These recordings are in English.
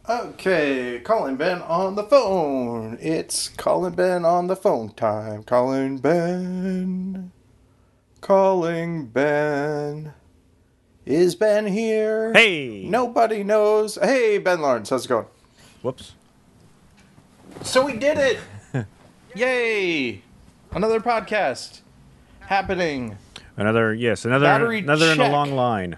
Okay, calling Ben on the phone. It's calling Ben on the phone time. Calling Ben. Calling Ben. Is Ben here? Hey! Nobody knows. Hey, Ben Lawrence, how's it going? Whoops. So we did it! Yay! Another podcast happening. Another Battery in a check. long line.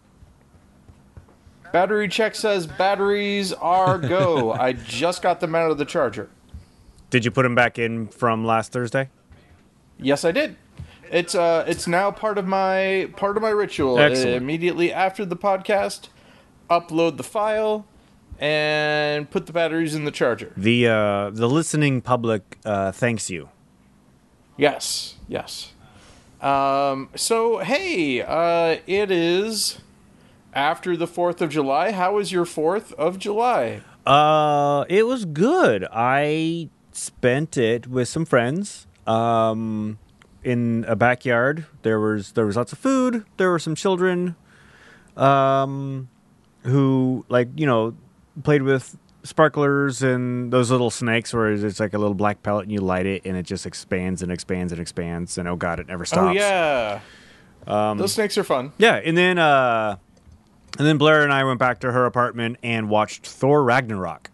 Battery check says batteries are go. I just got them out of the charger. Did you put them back in from last Thursday? Yes, I did. It's now part of my ritual. Excellent. Immediately after the podcast, upload the file and put the batteries in the charger. The listening public thanks you. Yes. So hey, it is after the 4th of July. How was your 4th of July? It was good. I spent it with some friends. In a backyard. There was lots of food. There were some children, who played with sparklers and those little snakes where it's like a little black pellet and you light it and it just expands and expands and expands and oh god, it never stops. Oh yeah, those snakes are fun. Yeah, and then Blair and I went back to her apartment and watched Thor Ragnarok.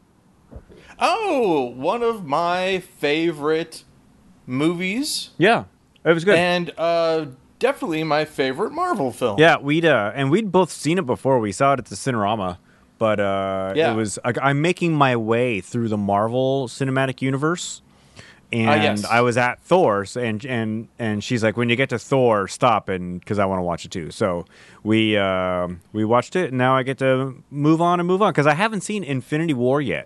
Oh, one of my favorite movies. Yeah, it was good. And definitely my favorite Marvel film. Yeah, we'd both seen it before. We saw it at the Cinerama, but Yeah. it was I'm making my way through the Marvel Cinematic Universe, and yes. I was at Thor, and she's like, when you get to Thor, stop, and because I want to watch it too. So we watched it, and now I get to move on because I haven't seen Infinity War yet.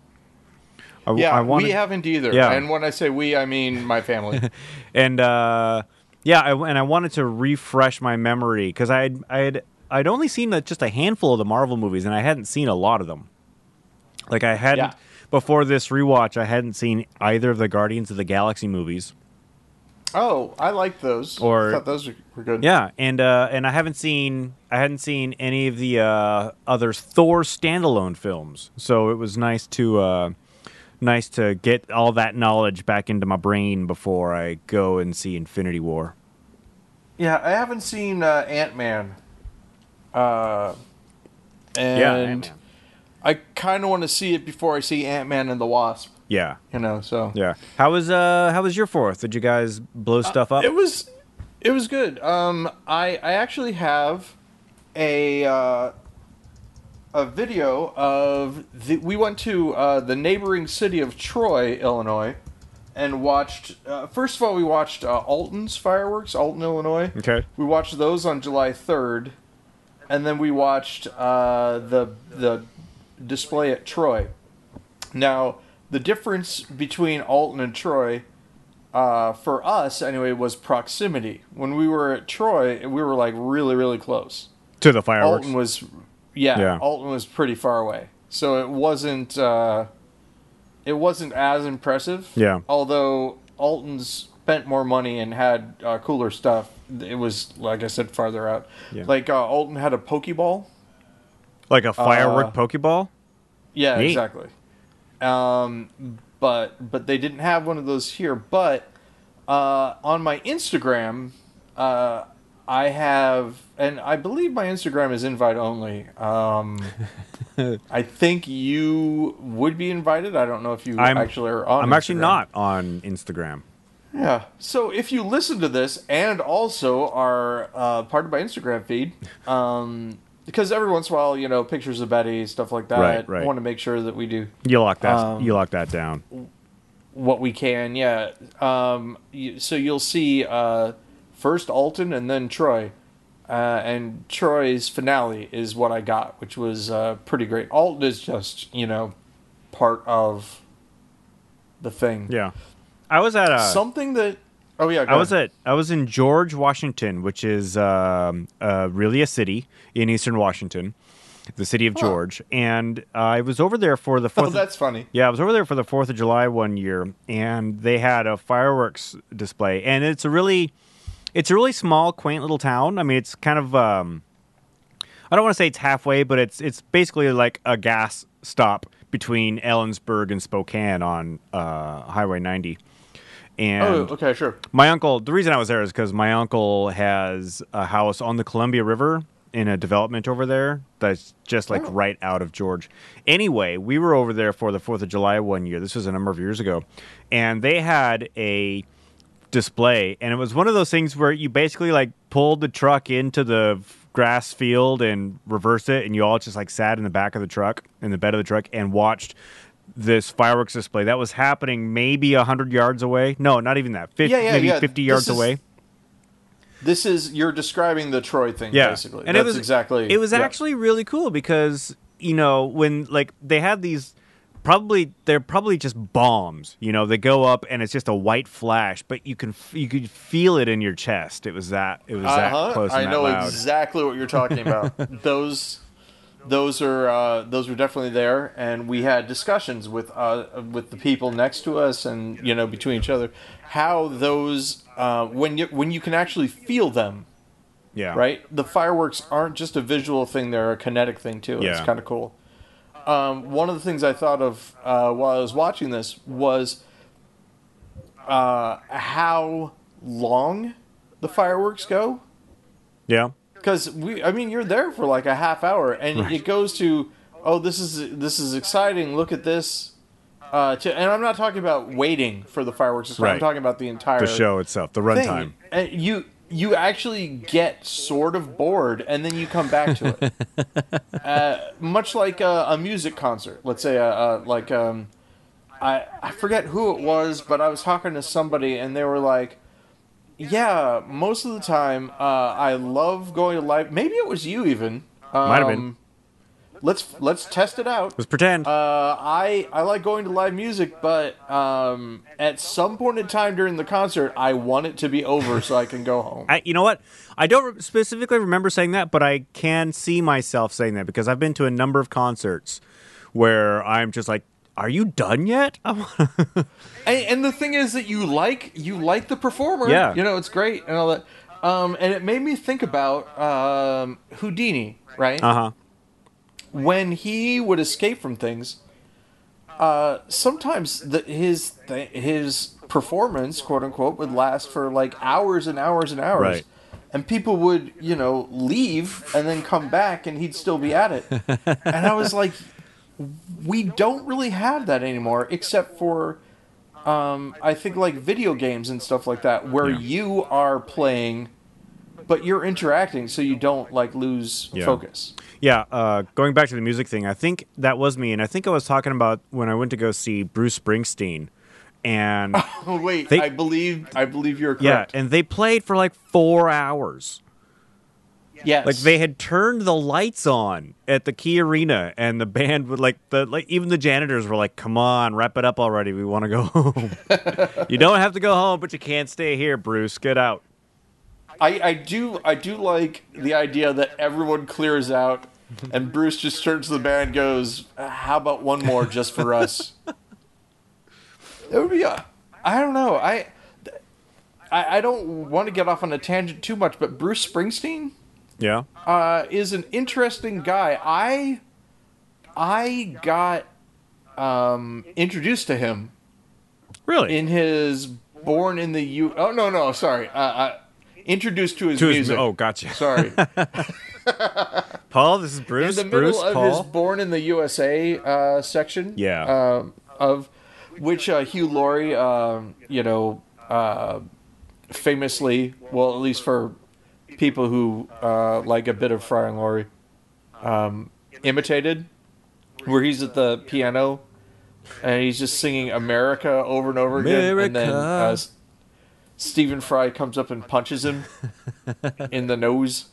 We haven't either. Yeah. And when I say we, I mean my family. And I wanted to refresh my memory because I'd only seen just a handful of the Marvel movies, and I hadn't seen a lot of them. Like I hadn't before this rewatch. I hadn't seen either of the Guardians of the Galaxy movies. Oh, I like those. I thought those were good. Yeah, and I hadn't seen any of the other Thor standalone films. So it was nice to get all that knowledge back into my brain before I go and see Infinity War. Yeah, I haven't seen Ant-Man. And Ant-Man. I kind of want to see it before I see Ant-Man and the Wasp. Yeah. So. Yeah. How was your 4th? Did you guys blow stuff up? It was good. I actually have a video of we went to the neighboring city of Troy, Illinois, and watched. First of all, we watched Alton's fireworks, Alton, Illinois. Okay. We watched those on July 3rd, and then we watched the display at Troy. Now, the difference between Alton and Troy, for us anyway, was proximity. When we were at Troy, we were like really, really close. To the fireworks. Alton was, Yeah. Alton was pretty far away, so it wasn't as impressive. Yeah. Although Alton spent more money and had cooler stuff, it was, like I said, farther out. Yeah. Like Alton had a Pokeball. Like a firework Pokeball? Yeah, Neat. exactly. But they didn't have one of those here. But on my Instagram, I have, and I believe my Instagram is invite only. I think you would be invited. I don't know if you actually are on. I'm Instagram. actually not on Instagram. Yeah. So if you listen to this and also are part of my Instagram feed, because every once in a while, pictures of Betty, stuff like that. Right. I want to make sure that we do You lock that down. what we can. Yeah. So you'll see first Alton and then Troy. And Troy's finale is what I got, which was pretty great. Alton is just, part of the thing. Yeah. I was at something that. Oh yeah, I was in George, Washington, which is really a city in eastern Washington, the city of George, and I was over there for the 4th. Oh, that's funny. Yeah, I was over there for the 4th of July one year, and they had a fireworks display, and it's a really small, quaint little town. I mean, it's kind of I don't want to say it's halfway, but it's basically like a gas stop between Ellensburg and Spokane on Highway 90. And okay, sure. my uncle, the reason I was there is because my uncle has a house on the Columbia River in a development over there that's just like right out of George. Anyway, we were over there for the 4th of July one year. This was a number of years ago. And they had a display, and it was one of those things where you basically like pulled the truck into the grass field and reversed it, and you all just like sat in the back of the truck, in the bed of the truck, and watched this fireworks display that was happening maybe 100 yards away. No, not even that. 50 yards away. This is, you're describing the Troy thing, basically. And it was actually really cool because, you know, when like they had these, they're probably just bombs, you know, they go up and it's just a white flash, but you could feel it in your chest. It was that close. I and know that loud. exactly what you're talking about. Those were definitely there, and we had discussions with the people next to us, and you know, between each other, how those when you can actually feel them, right. The fireworks aren't just a visual thing; they're a kinetic thing too. It's kind of cool. One of the things I thought of while I was watching this was how long the fireworks go. Yeah. Because you're there for like a half hour, and it goes to, this is exciting. Look at this. And I'm not talking about waiting for the fireworks. I'm talking about the entire show itself, the runtime. And you actually get sort of bored, and then you come back to it. Much like a music concert. Let's say I forget who it was, but I was talking to somebody, and they were like, yeah, most of the time, I love going to live. Maybe it was you even. Might have been. Let's test it out. Let's pretend. I like going to live music, but at some point in time during the concert, I want it to be over so I can go home. You know what? I don't specifically remember saying that, but I can see myself saying that because I've been to a number of concerts where I'm just like, are you done yet? And the thing is that you like the performer. Yeah. You know, it's great and all that. And it made me think about Houdini, right? Uh-huh. When he would escape from things, sometimes his performance, quote unquote, would last for like hours and hours and hours. Right. And people would, you know, leave and then come back and he'd still be at it. And I was like, we don't really have that anymore, except for, I think, like video games and stuff like that, where you are playing, but you're interacting, so you don't like lose focus. Yeah, going back to the music thing, I think that was me, and I think I was talking about when I went to go see Bruce Springsteen, and oh wait, I believe you're correct. Yeah, and they played for like 4 hours. Yes. Like they had turned the lights on at the Key Arena, and the band would even the janitors were like, "Come on, wrap it up already. We want to go home." You don't have to go home, but you can't stay here, Bruce. Get out. I do like the idea that everyone clears out, and Bruce just turns to the band and goes, "How about one more just for us?" It would be. I don't know. I don't want to get off on a tangent too much, but Bruce Springsteen. Yeah. Is an interesting guy. I got introduced to him. Really? In his Born in the Oh no, sorry. Introduced to his music. Oh, gotcha. Sorry. Paul, this is Bruce. In the middle of Paul? his Born in the USA section. Yeah. Of which Hugh Laurie, famously, well, at least for people who like a bit of Fry and Laurie, imitated, where he's at the piano and he's just singing America over and over again, and then Stephen Fry comes up and punches him in the nose,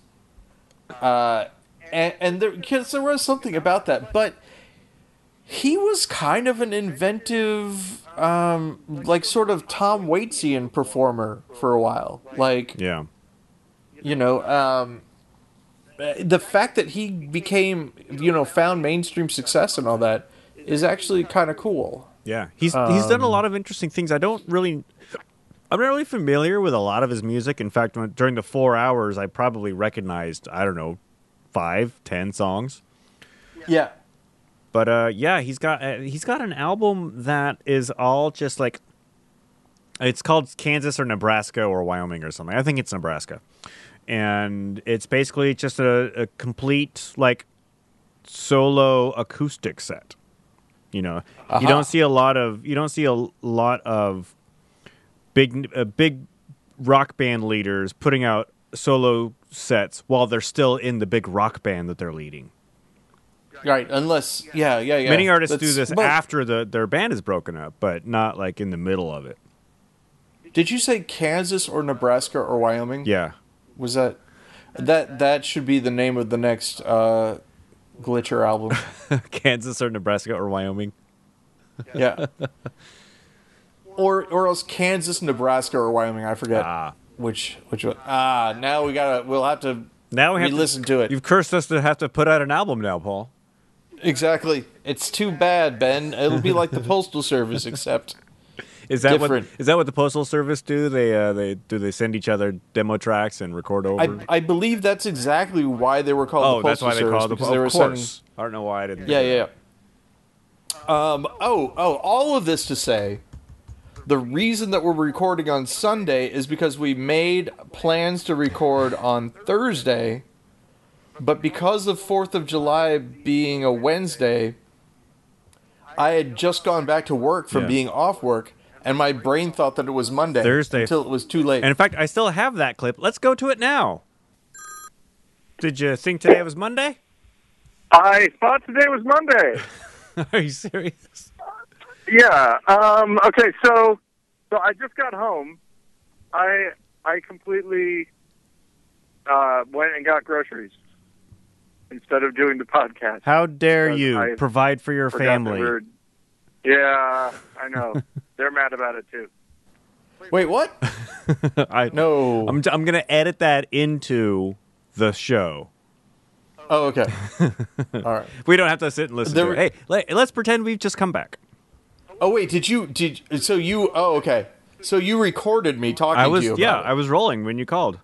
and there was something about that, but he was kind of an inventive, like sort of Tom Waitsy performer for a while, like yeah. You know, the fact that he became, found mainstream success and all that is actually kind of cool. Yeah, he's done a lot of interesting things. I'm not really familiar with a lot of his music. In fact, during the 4 hours, I probably recognized, 5, 10 songs. Yeah. But yeah, he's got an album that is all just like, it's called Kansas or Nebraska or Wyoming or something. I think it's Nebraska, and it's basically just a complete like solo acoustic set. You know, you don't see a lot of big rock band leaders putting out solo sets while they're still in the big rock band that they're leading. Right, unless yeah. Many artists do this after their band is broken up, but not like in the middle of it. Did you say Kansas or Nebraska or Wyoming? Yeah. Was that should be the name of the next Glitcher album? Kansas or Nebraska or Wyoming. Yeah. Or else Kansas, Nebraska, or Wyoming. I forget which one. Now we'll have to listen to it. You've cursed us to have to put out an album now, Paul. Exactly. It's too bad, Ben. It'll be like the Postal Service, except is that different. What the Postal Service do? They send each other demo tracks and record over? I believe that's exactly why they were called the Postal Service. That's why they called the Postal Service. Of course. I don't know why I didn't. Yeah. All of this to say, the reason that we're recording on Sunday is because we made plans to record on Thursday, but because of 4th of July being a Wednesday, I had just gone back to work from being off work, and my brain thought that it was Monday. Thursday. Until it was too late. And in fact, I still have that clip. Let's go to it now. Did you think today was Monday? I thought today was Monday. Are you serious? Yeah. Okay. So I just got home. I completely went and got groceries instead of doing the podcast. How dare you provide for your family? Yeah, I know. They're mad about it too. Wait, what? No. I'm going to edit that into the show. Oh, okay. All right. We don't have to sit and listen to it. Hey, let's pretend we've just come back. Oh, wait, oh, okay. So you recorded me talking to you about it. I was rolling when you called.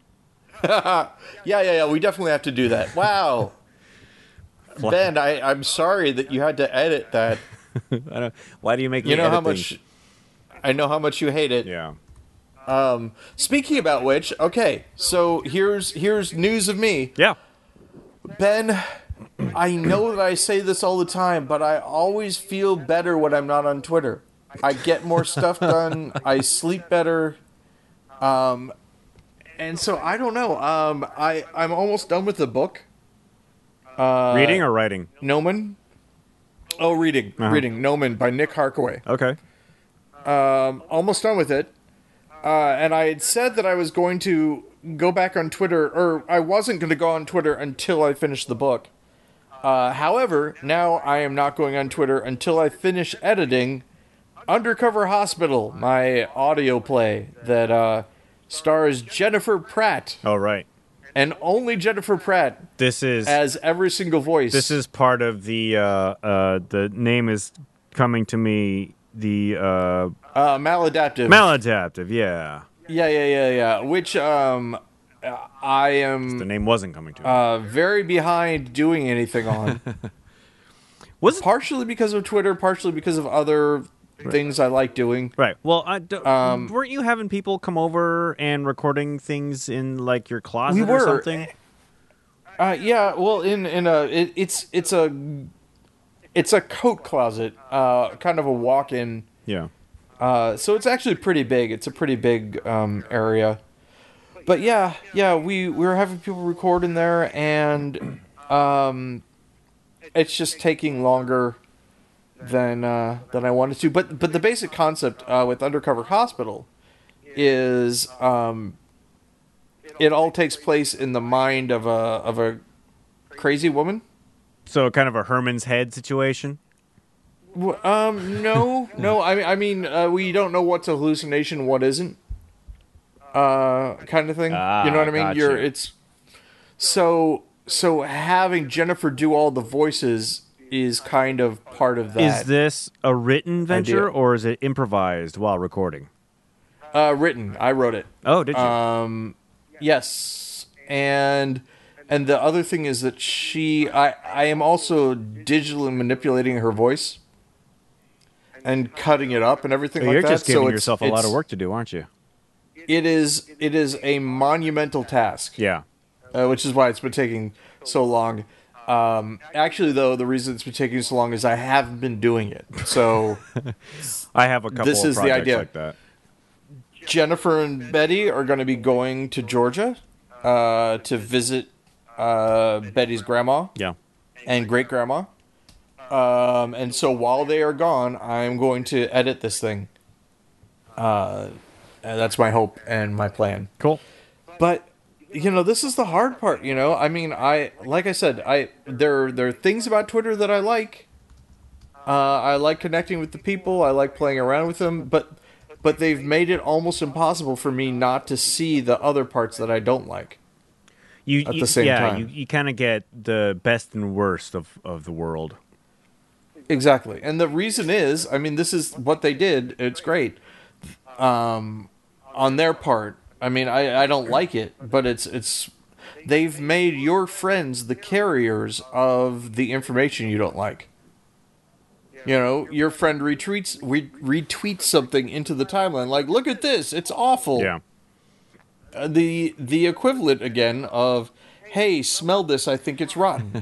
Yeah, we definitely have to do that. Wow. Ben, I'm sorry that you had to edit that. Why do you make me edit how much things? I know how much you hate it. Yeah. Speaking about which, okay, so here's news of me. Yeah. Ben, I know that I say this all the time, but I always feel better when I'm not on Twitter. I get more stuff done. I sleep better. And so I don't know. I'm almost done with the book. Reading or writing? Gnomon. Oh, reading. Uh-huh. Reading. Gnomon by Nick Harkaway. Okay. Almost done with it. And I had said that I was going to go back on Twitter, or I wasn't going to go on Twitter until I finished the book. However, now I am not going on Twitter until I finish editing Undercover Hospital, my audio play that stars Jennifer Pratt. Oh, right. And only Jennifer Pratt. As every single voice. This is part of the name is coming to me, the Maladaptive. Maladaptive, yeah. Yeah. Which I am. The name wasn't coming to me. Very behind doing anything on. Was partially because of Twitter, partially because of other things I like doing. Right. Well, weren't you having people come over and recording things in like your closet or something? Yeah. Well, it's a coat closet, kind of a walk-in. Yeah. So it's actually pretty big. It's a pretty big area. But yeah, we were having people record in there, and it's just taking longer than I wanted to. But the basic concept with Undercover Hospital is it all takes place in the mind of a crazy woman. So kind of a Herman's head situation. No. I mean, we don't know what's a hallucination, what isn't. Kind of thing. You know what I mean? Gotcha. It's so having Jennifer do all the voices is kind of part of that. Is this a written venture idea. or is it improvised while recording? Written. I wrote it. Oh, did you? Yes. And And the other thing is that I am also digitally manipulating her voice and cutting it up and everything like You're that. just giving so yourself a lot of work to do, aren't you? It is a monumental task. Yeah. Which is why it's been taking so long. Actually, though, the reason it's been taking so long is I haven't been doing it. So I have a couple this of is the projects idea. like that. Jennifer and Betty are going to be going to Georgia to visit Betty's grandma Yeah. and great grandma. And so while they are gone, I'm going to edit this thing. And that's my hope and my plan. Cool. But this is the hard part. I mean, like I said, there are things about Twitter that I like. I like connecting with the people. I like playing around with them. But they've made it almost impossible for me not to see the other parts that I don't like. At the same time. You kind of get the best and worst of the world. Exactly. And the reason is, I mean, this is what they did. It's great. On their part. I mean, I don't like it, but it's they've made your friends the carriers of the information you don't like. Your friend retweets something into the timeline, like, look at this, it's awful. Yeah. The equivalent again of, hey, smell this, I think it's rotten.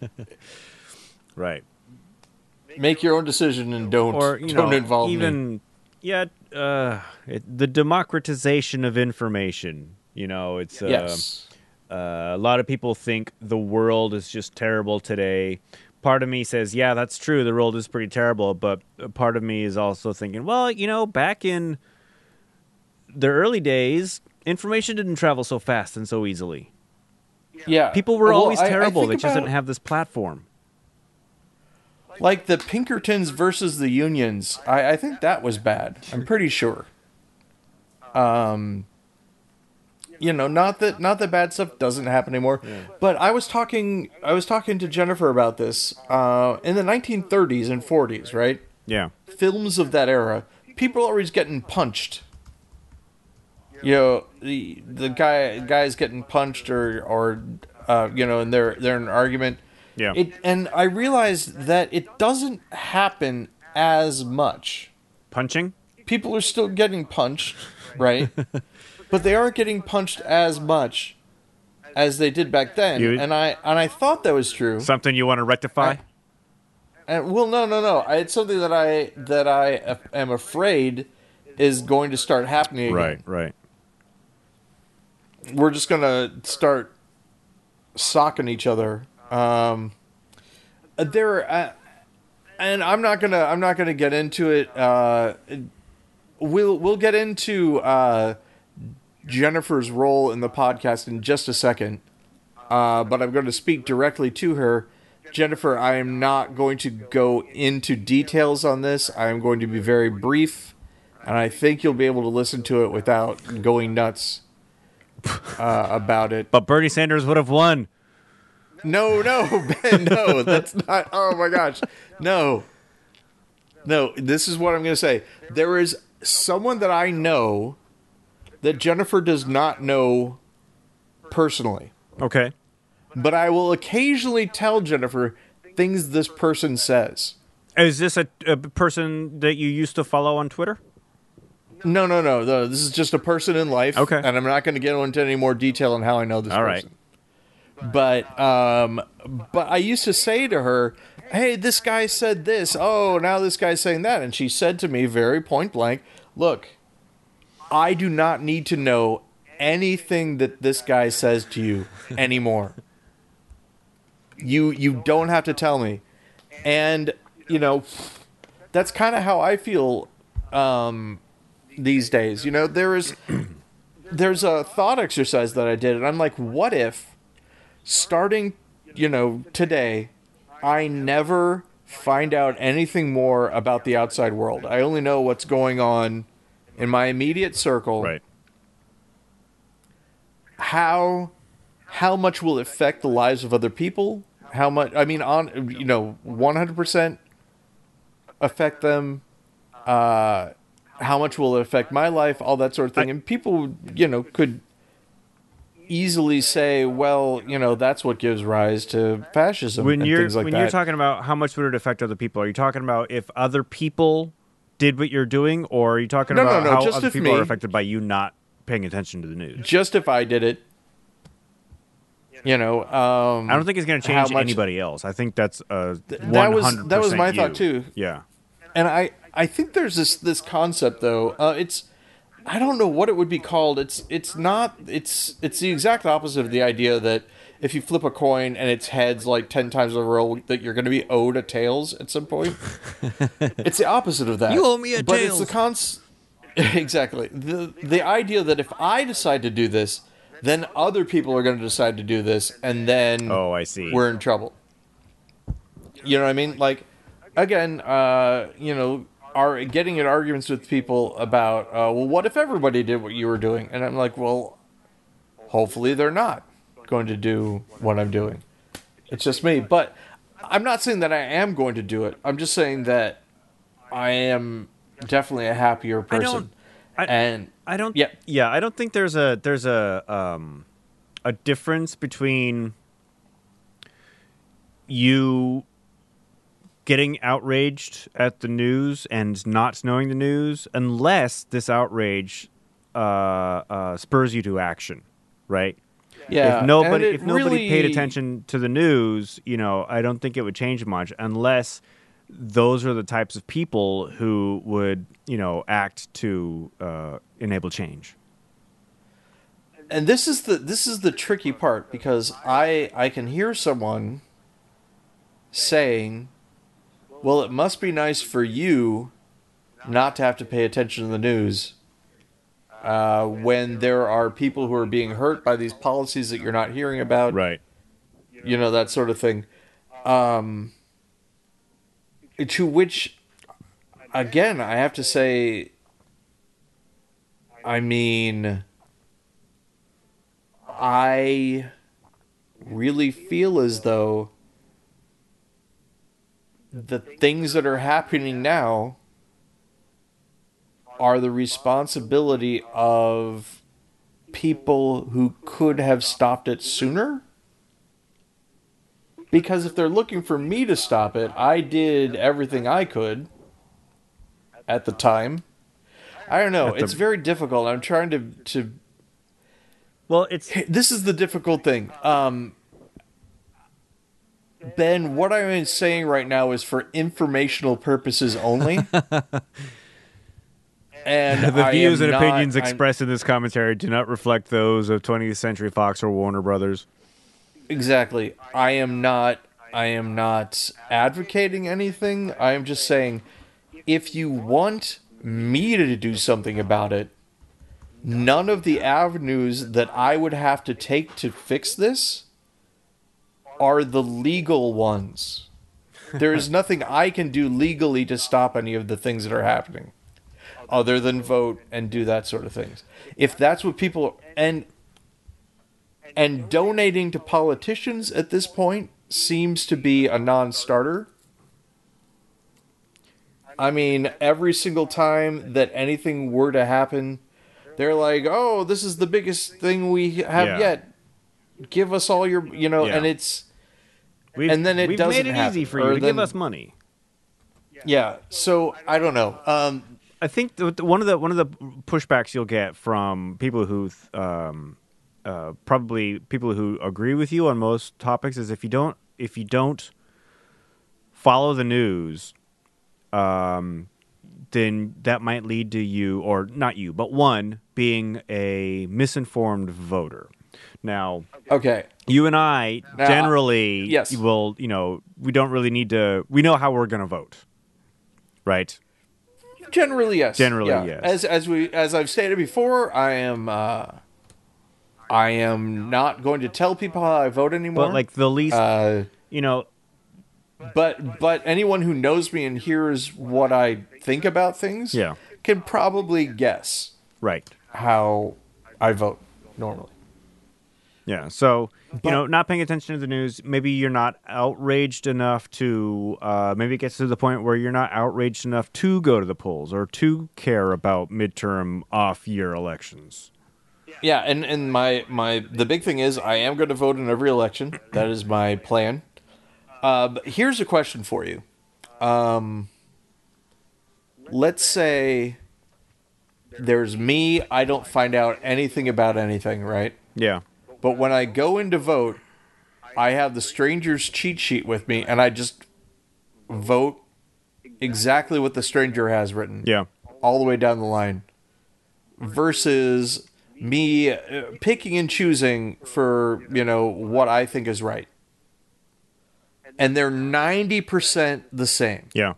Right. Make your own decision and don't involve me. Yeah, the democratization of information. It's yes. A lot of people think the world is just terrible today. Part of me says, yeah, that's true. The world is pretty terrible. But part of me is also thinking, well, back in the early days, information didn't travel so fast and so easily. Yeah. People were always terrible. They just about, didn't have this platform. Like the Pinkertons versus the Unions. I think that was bad. I'm pretty sure. Not that bad stuff doesn't happen anymore. Yeah. But I was talking to Jennifer about this. In the 1930s and 40s, right? Yeah. Films of that era, people are always getting punched. The guy's getting punched or and they're in an argument. Yeah. And I realized that it doesn't happen as much. Punching? People are still getting punched, right? But they aren't getting punched as much as they did back then. And I thought that was true. Something you want to rectify? No. It's something that I am afraid is going to start happening again. Right. We're just going to start socking each other. And I'm not gonna get into it. We'll get into Jennifer's role in the podcast in just a second. But I'm going to speak directly to her. Jennifer, I am not going to go into details on this. I am going to be very brief, and I think you'll be able to listen to it without going nuts about it. But Bernie Sanders would have won. No, Ben, no, that's not. Oh my gosh, no. This is what I'm going to say. There is someone that I know that Jennifer does not know personally. Okay. But I will occasionally tell Jennifer things this person says. Is this a person that you used to follow on Twitter? No. This is just a person in life. Okay. And I'm not going to get into any more detail on how I know this person. All right. But I used to say to her, hey, this guy said this. Oh, now this guy's saying that. And she said to me very point blank, look, I do not need to know anything that this guy says to you anymore. You don't have to tell me. And, that's kind of how I feel these days. There's a thought exercise that I did, and I'm like, what if starting, today, I never find out anything more about the outside world. I only know what's going on in my immediate circle. Right. How much will it affect the lives of other people? How much, 100% affect them. How much will it affect my life? All that sort of thing. And people, could easily say, well, that's what gives rise to fascism and things like that. When you're talking about how much would it affect other people, are you talking about if other people did what you're doing, or are you talking about how just other if people me. are affected by you not paying attention to the news? Just if I did it. I don't think it's going to change anybody else. I think that's 100% that was my you. thought too. Yeah. And I think there's this concept though. I don't know what it would be called. It's the exact opposite of the idea that if you flip a coin and it's heads like 10 times in a row, that you're going to be owed a tails at some point. It's the opposite of that. You owe me a but tails. It's the exactly the idea that if I decide to do this, then other people are going to decide to do this, and then I see. We're in trouble. You know what I mean? Like, again, are getting in arguments with people about, well, what if everybody did what you were doing? And I'm like, well, hopefully they're not going to do what I'm doing. It's just me. But I'm not saying that I am going to do it. I'm just saying that I am definitely a happier person. I don't think there's a difference between you getting outraged at the news and not knowing the news, unless this outrage spurs you to action, right? Yeah. If nobody really paid attention to the news, I don't think it would change much, unless those are the types of people who would, act to enable change. And this is the tricky part, because I can hear someone saying, well, it must be nice for you not to have to pay attention to the news when there are people who are being hurt by these policies that you're not hearing about. Right. That sort of thing. To which, again, I have to say, I mean, I really feel as though the things that are happening now are the responsibility of people who could have stopped it sooner. Because if they're looking for me to stop it, I did everything I could at the time. I don't know. It's very difficult. I'm trying to... Well, This is the difficult thing. Ben, what I'm saying right now is for informational purposes only. And the views and opinions expressed in this commentary do not reflect those of 20th Century Fox or Warner Brothers. Exactly. I am not advocating anything. I am just saying, if you want me to do something about it, none of the avenues that I would have to take to fix this are the legal ones. There is nothing I can do legally to stop any of the things that are happening, other than vote and do that sort of things. If that's what people... And donating to politicians at this point seems to be a non-starter. I mean, every single time that anything were to happen, they're like, oh, this is the biggest thing we have yet. Give us all your, and it's... and then it doesn't happen. We've made it easy for you to give us money. Yeah, so I don't know. I think one of the pushbacks you'll get from people who... probably people who agree with you on most topics is if you don't follow the news, then that might lead to you, or not you, but one being a misinformed voter. Now, okay, you and I generally yes. will, we don't really need to. We know how we're going to vote, right? Generally, yes. Yes. As I've stated before, I am not going to tell people how I vote anymore. But like the least, But anyone who knows me and hears what I think about things, can probably guess, right, how I vote normally. Yeah. So not paying attention to the news. Maybe you're not outraged enough to. Maybe it gets to the point where you're not outraged enough to go to the polls or to care about midterm off-year elections. Yeah, and the big thing is I am going to vote in every election. That is my plan. But here's a question for you. Let's say there's me. I don't find out anything about anything, right? Yeah. But when I go in to vote, I have the stranger's cheat sheet with me, and I just vote exactly what the stranger has written. Yeah. All the way down the line. Versus me picking and choosing for, what I think is right. And they're 90% the same. Yeah.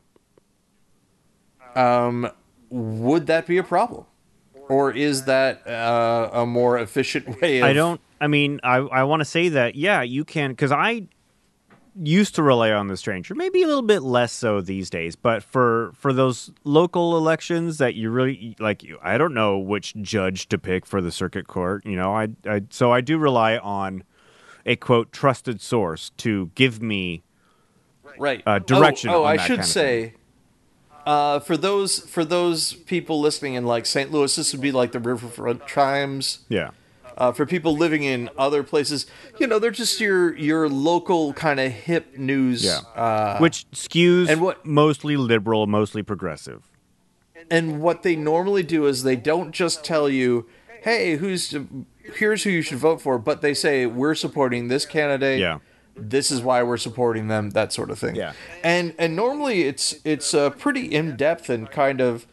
Would that be a problem? Or is that a more efficient way of... I want to say that, yeah, you can, because I used to rely on the stranger, maybe a little bit less so these days, but for those local elections that you really, like, I don't know which judge to pick for the circuit court, so I do rely on a, quote, trusted source to give me direction on I that should kind of say, for those people listening in, like, St. Louis, this would be like the Riverfront Chimes. Yeah. For people living in other places, they're just your local kind of hip news. Yeah. Which skews and what, mostly liberal, mostly progressive. And what they normally do is they don't just tell you, hey, here's who you should vote for, but they say, we're supporting this candidate. Yeah. This is why we're supporting them, that sort of thing. Yeah. And normally it's pretty in-depth and kind of,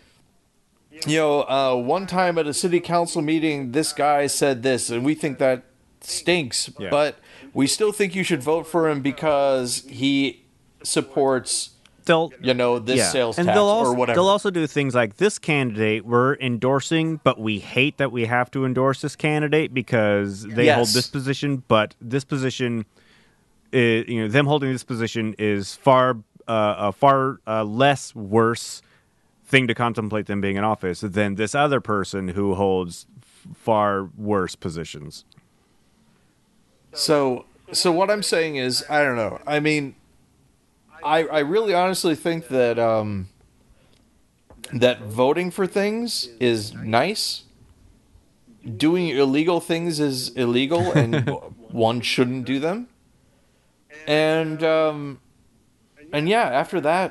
one time at a city council meeting, this guy said this, and we think that stinks, but we still think you should vote for him because he supports, this sales tax or whatever. They'll also do things like, this candidate we're endorsing, but we hate that we have to endorse this candidate because they hold this position, but this position, them holding this position is far less worse thing to contemplate them being in office than this other person who holds far worse positions. So what I'm saying is, I don't know. I mean, I really honestly think that that voting for things is nice. Doing illegal things is illegal, and one shouldn't do them. And yeah, after that,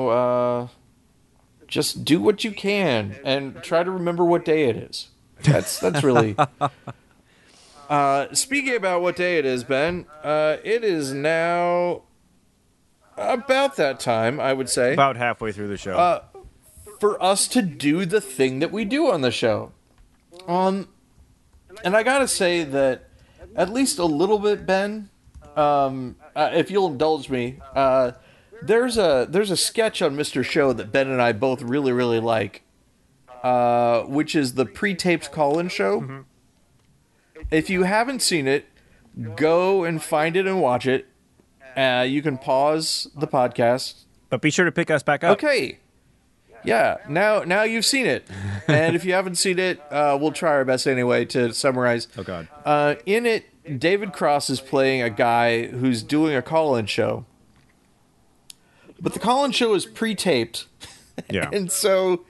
just do what you can and try to remember what day it is. That's really... speaking about what day it is, Ben, it is now about that time, I would say. About halfway through the show. For us to do the thing that we do on the show. And I gotta say that at least a little bit, Ben, if you'll indulge me, there's a sketch on Mr. Show that Ben and I both really, really like, which is the pre-taped call-in show. Mm-hmm. If you haven't seen it, go and find it and watch it. You can pause the podcast. But be sure to pick us back up. Okay. Yeah, now you've seen it. And if you haven't seen it, we'll try our best anyway to summarize. Oh, God. In it, David Cross is playing a guy who's doing a call-in show. But the call-in show is pre-taped. Yeah. And so,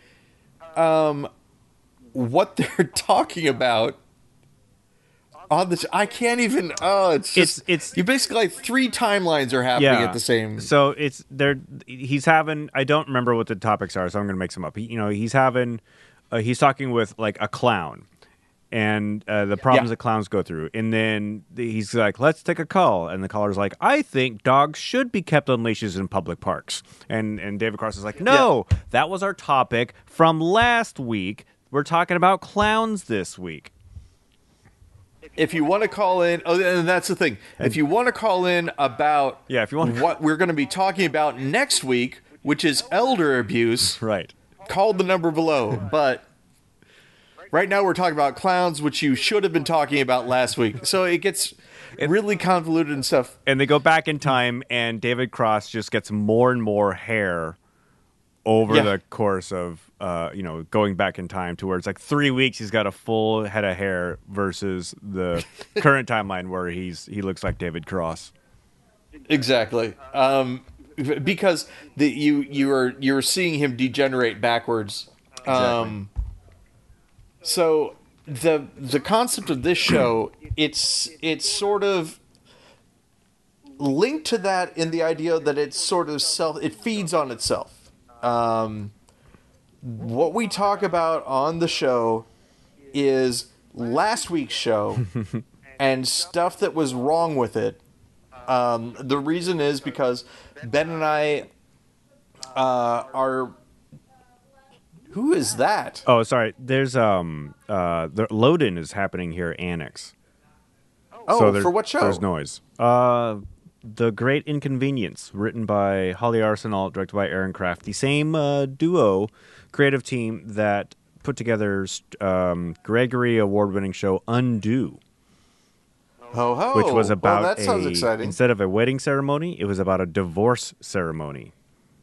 what they're talking about on this, I can't even. Oh, it's you basically like three timelines are happening at the same. So it's there. He's having. I don't remember what the topics are, so I'm going to make some up. He's having. He's talking with like a clown, and the problems that clowns go through. And then he's like, "Let's take a call." And the caller's like, "I think dogs should be kept on leashes in public parks." And David Cross is like, "No, that was our topic from last week. We're talking about clowns this week." If you want to call in, and that's the thing. If you want to call in about if you want what we're going to be talking about next week, which is elder abuse, right? Call the number below. But right now we're talking about clowns, which you should have been talking about last week. So it gets really convoluted and stuff. And they go back in time, and David Cross just gets more and more hair over the course of going back in time to where it's like 3 weeks he's got a full head of hair versus the current timeline where he looks like David Cross. Exactly. Because you're seeing him degenerate backwards. Exactly. So the concept of this show, it's sort of linked to that in the idea that it's sort of it feeds on itself. What we talk about on the show is last week's show and stuff that was wrong with it. The reason is because Ben and I are. Who is that? Oh, sorry. There's the load-in is happening here at Annex. Oh, so for what show? There's noise. The Great Inconvenience, written by Holly Arsenal, directed by Aaron Kraft, the same duo creative team that put together Gregory Award-winning show Undo. Ho ho! Which was about that sounds exciting. Instead of a wedding ceremony, it was about a divorce ceremony.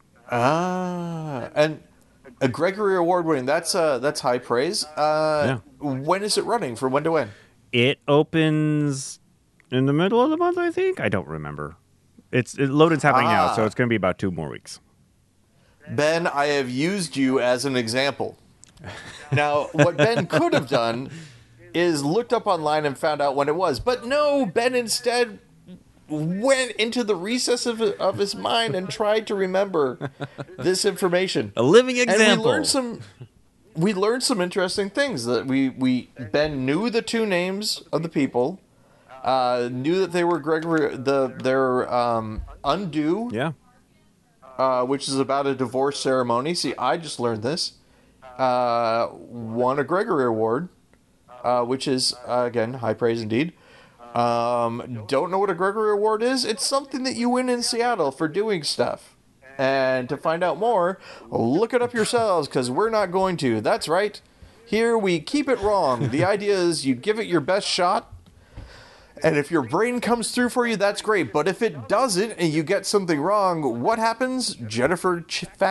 And a Gregory Award winning. That's high praise. Yeah. When is it running? From when to when? It opens in the middle of the month, I think. I don't remember. Load-in's happening now, so it's going to be about 2 more weeks. Ben, I have used you as an example. Now, what Ben could have done is looked up online and found out when it was. But no, Ben instead went into the recess of his mind and tried to remember this information. A living example. And we learned some interesting things. That Ben knew the 2 names of the people, knew that they were Gregory. Their Undo, yeah, which is about a divorce ceremony. See, I just learned this. Won a Gregory Award, which is again high praise indeed. Don't know what a Gregory Award is? It's something that you win in Seattle for doing stuff. And to find out more, look it up yourselves, because we're not going to. That's right. Here we keep it wrong. The idea is you give it your best shot, and if your brain comes through for you, that's great. But if it doesn't and you get something wrong, what happens? Jennifer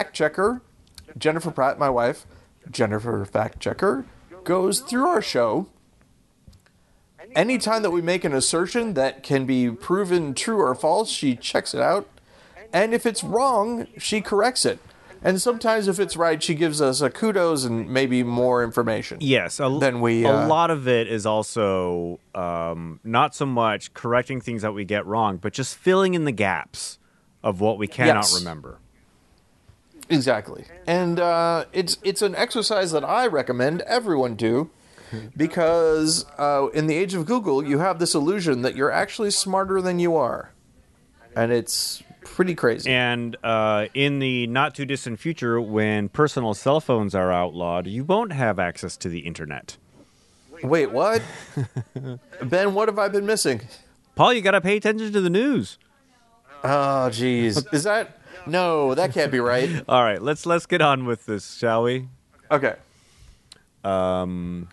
Pratt, my wife, Jennifer Fact Checker, goes through our show. Anytime that we make an assertion that can be proven true or false, she checks it out. And if it's wrong, she corrects it. And sometimes if it's right, she gives us a kudos and maybe more information. Yes. A lot of it is also not so much correcting things that we get wrong, but just filling in the gaps of what we cannot remember. Exactly. And it's an exercise that I recommend everyone do. Because in the age of Google, you have this illusion that you're actually smarter than you are. And it's pretty crazy. And in the not-too-distant future, when personal cell phones are outlawed, you won't have access to the internet. Wait, what? Ben, what have I been missing? Paul, you got to pay attention to the news. Oh, jeez. Is that... No, that can't be right. All right, let's get on with this, shall we? Okay. And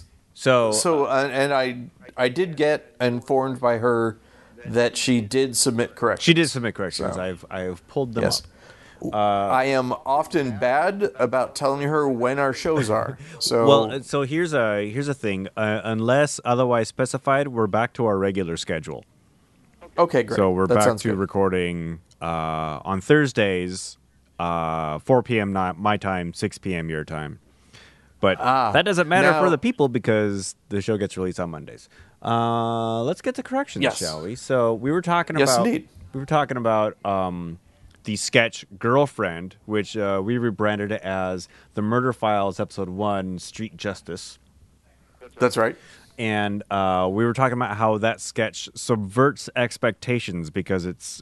I did get informed by her that she did submit corrections. She did submit corrections. So, I have pulled them up. I am often bad about telling her when our shows are. So well, so here's a thing. Unless otherwise specified, we're back to our regular schedule. Okay, great. So we're back to recording on Thursdays, 4 p.m. my time, 6 p.m. your time. But that doesn't matter for the people because the show gets released on Mondays. Let's get to corrections, shall we? So we were talking about the sketch Girlfriend, which we rebranded it as The Murder Files Episode 1, Street Justice. That's right. And we were talking about how that sketch subverts expectations because it's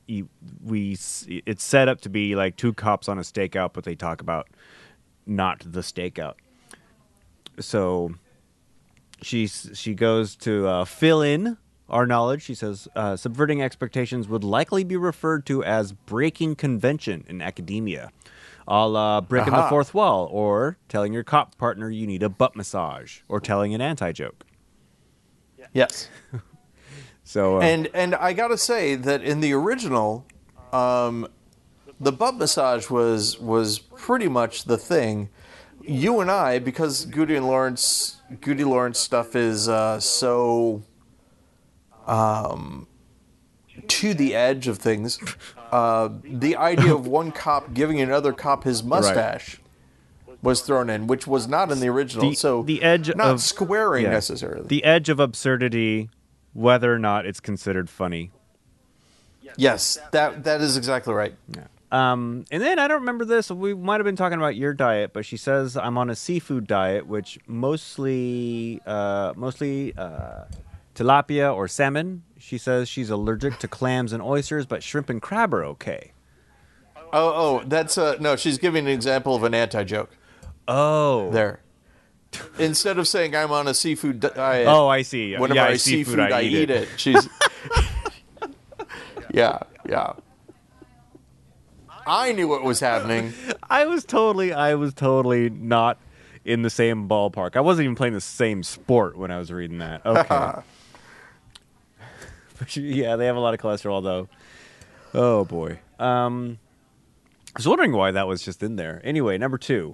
set up to be like 2 cops on a stakeout, but they talk about not the stakeout. So she goes to fill in our knowledge. She says subverting expectations would likely be referred to as breaking convention in academia, a la breaking the fourth wall, or telling your cop partner you need a butt massage, or telling an anti-joke. Yes. So and I gotta say that in the original, the butt massage was pretty much the thing. You and I, because Goody Lawrence stuff is so to the edge of things, the idea of one cop giving another cop his mustache was thrown in, which was not in the original. So the edge not of squaring necessarily. The edge of absurdity, whether or not it's considered funny. Yes, that is exactly right. Yeah. And then I don't remember this. We might have been talking about your diet, but she says I'm on a seafood diet, which mostly tilapia or salmon. She says she's allergic to clams and oysters, but shrimp and crab are okay. Oh, that's no. She's giving an example of an anti-joke. Oh, there. Instead of saying I'm on a seafood diet. Oh, I see. Whenever I see food, I eat it. She's. Yeah. I knew what was happening. I was totally not in the same ballpark. I wasn't even playing the same sport when I was reading that. Okay. Yeah, they have a lot of cholesterol, though. Oh, boy. I was wondering why that was just in there. Anyway, number 2.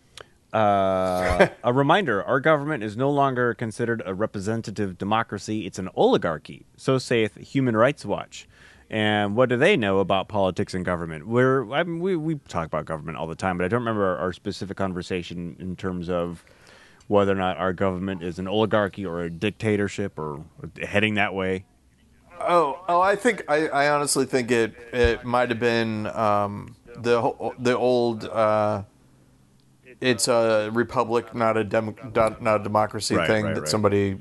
A reminder, our government is no longer considered a representative democracy. It's an oligarchy. So saith Human Rights Watch. And what do they know about politics and government? We talk about government all the time, but I don't remember our specific conversation in terms of whether or not our government is an oligarchy or a dictatorship or heading that way. Oh! I think I honestly think it might have been the old. It's a republic, not a democracy thing that somebody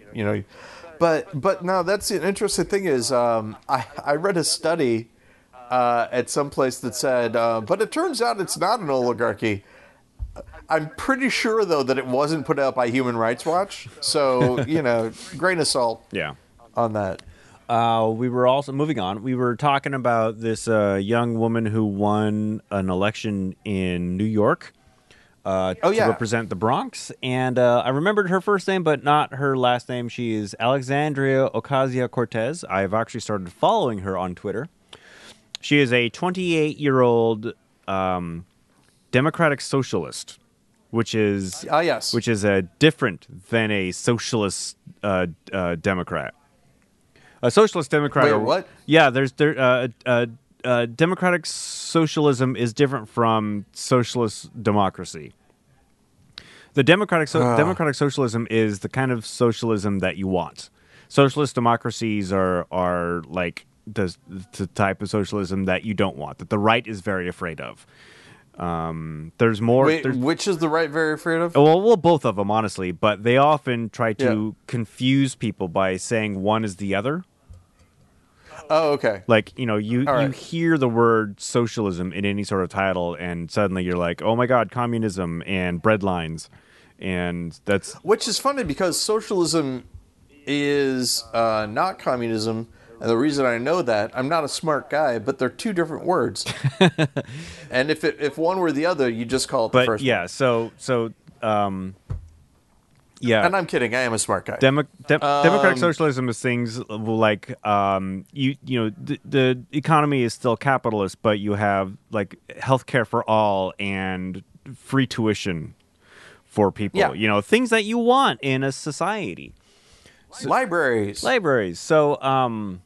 But no, that's the interesting thing is I read a study at some place that said, but it turns out it's not an oligarchy. I'm pretty sure, though, that it wasn't put out by Human Rights Watch. So, grain of salt on that. We were also, moving on, we were talking about this young woman who won an election in New York. To represent the Bronx. And I remembered her first name, but not her last name. She is Alexandria Ocasio-Cortez. I've actually started following her on Twitter. She is a 28-year-old Democratic Socialist, which is different than a Socialist Democrat. A Socialist Democrat. Wait, what? Yeah, Democratic socialism is different from socialist democracy. The democratic socialism is the kind of socialism that you want. Socialist democracies are like the type of socialism that you don't want, that the right is very afraid of. There's more. Which is the right very afraid of? Well, both of them, honestly, but they often try to confuse people by saying one is the other. Oh, okay. Like, you hear the word socialism in any sort of title, and suddenly you're like, oh my God, communism and bread lines. And that's... Which is funny because socialism is not communism. And the reason I know that, I'm not a smart guy, but they're two different words. And if one were the other, you just call it the first one. Yeah, and I'm kidding. I am a smart guy. Democratic socialism is things like the economy is still capitalist, but you have like healthcare for all and free tuition for people. Yeah. Things that you want in a society. Libraries. So,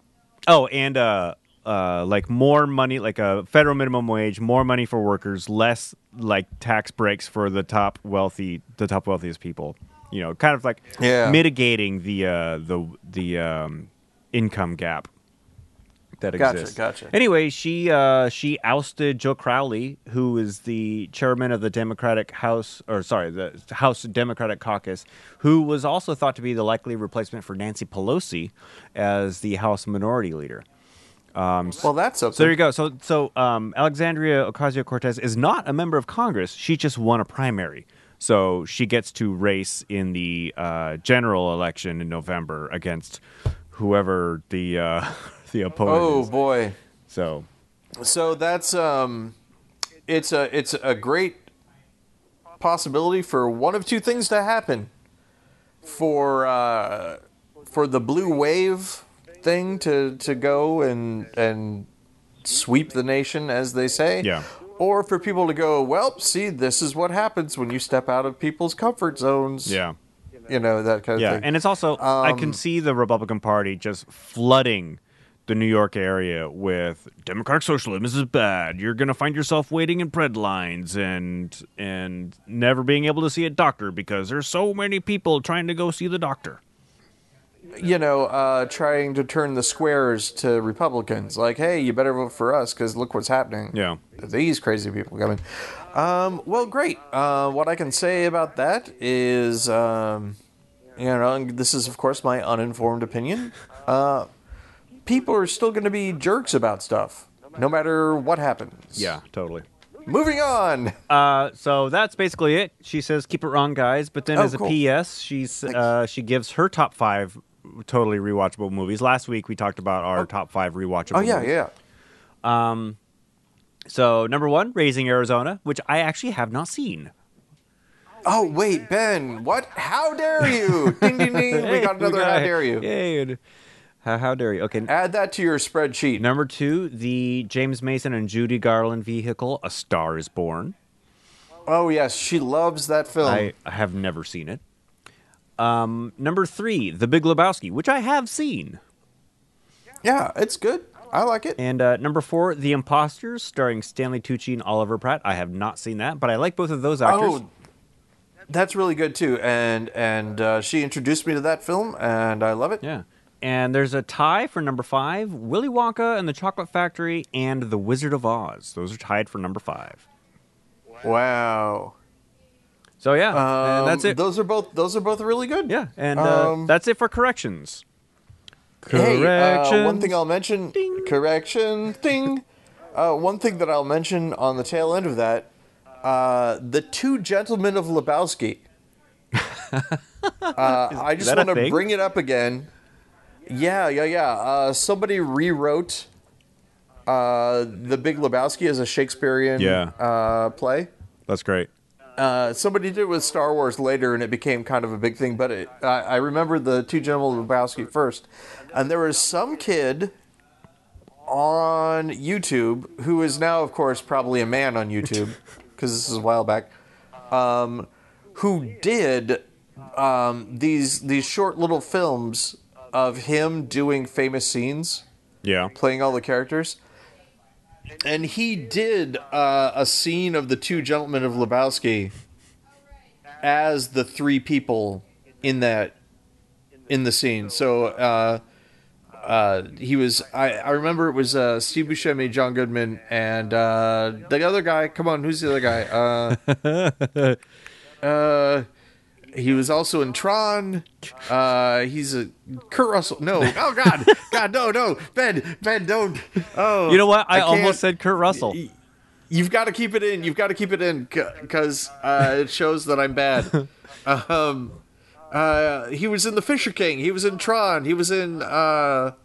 like more money, like a federal minimum wage, more money for workers, less like tax breaks for the top wealthiest people. Kind of like mitigating the income gap that exists. Gotcha. Anyway, she ousted Joe Crowley, who is the chairman of the the House Democratic Caucus, who was also thought to be the likely replacement for Nancy Pelosi as the House Minority Leader. Well, that's something. So there you go. So Alexandria Ocasio-Cortez is not a member of Congress. She just won a primary. So she gets to race in the general election in November against whoever the opponent is. Oh boy! So that's it's a great possibility for one of two things to happen. For the blue wave thing to go and sweep the nation, as they say. Yeah. Or for people to go, well, see, this is what happens when you step out of people's comfort zones. Yeah. That kind of thing. Yeah, and it's also, I can see the Republican Party just flooding the New York area with democratic socialism is bad. You're going to find yourself waiting in bread lines and never being able to see a doctor because there's so many people trying to go see the doctor. Trying to turn the squares to Republicans. Like, hey, you better vote for us because look what's happening. Yeah. These crazy people coming. Well, great. What I can say about that is, this is, of course, my uninformed opinion. People are still going to be jerks about stuff, no matter what happens. Yeah, totally. Moving on. So that's basically it. She says, keep it wrong, guys. But then as a PS, she gives her top 5 totally rewatchable movies. Last week we talked about our top 5 rewatchable movies. Yeah. So number 1, Raising Arizona, which I actually have not seen. Oh, wait, Ben, what? How dare you? Ding, ding, ding. We got another how dare you. Yay. How dare you? Okay. Add that to your spreadsheet. Number 2, the James Mason and Judy Garland vehicle, A Star is Born. Oh, yes. She loves that film. I have never seen it. Number 3, The Big Lebowski, which I have seen. Yeah, it's good. I like it. And number 4, The Imposters, starring Stanley Tucci and Oliver Platt. I have not seen that, but I like both of those actors. Oh, that's really good, too. And she introduced me to that film, and I love it. Yeah. And there's a tie for number 5, Willy Wonka and the Chocolate Factory and The Wizard of Oz. Those are tied for number 5. Wow. So yeah, and that's it. Those are both really good. Yeah, and that's it for corrections. Hey, one thing I'll mention. Ding. Correction. Ding. One thing that I'll mention on the tail end of that, the Two Gentlemen of Lebowski. I just want to bring it up again. Yeah. Somebody rewrote The Big Lebowski as a Shakespearean play. That's great. Somebody did it with Star Wars later, and it became kind of a big thing. But I remember the Two Gentlemen Lebowski first, and there was some kid on YouTube who is now, of course, probably a man on YouTube because this is a while back, who did these short little films of him doing famous scenes, playing all the characters. And he did a scene of the Two Gentlemen of Lebowski as the 3 people in the scene. So he was. I remember it was Steve Buscemi, John Goodman, and the other guy. Come on, who's the other guy? He was also in Tron. He's a Kurt Russell. No. Oh God, no. Ben, don't. Oh, you know what? I almost said Kurt Russell. You've got to keep it in. You've got to keep it in because it shows that I'm bad. He was in The Fisher King. He was in Tron. He was in. Oh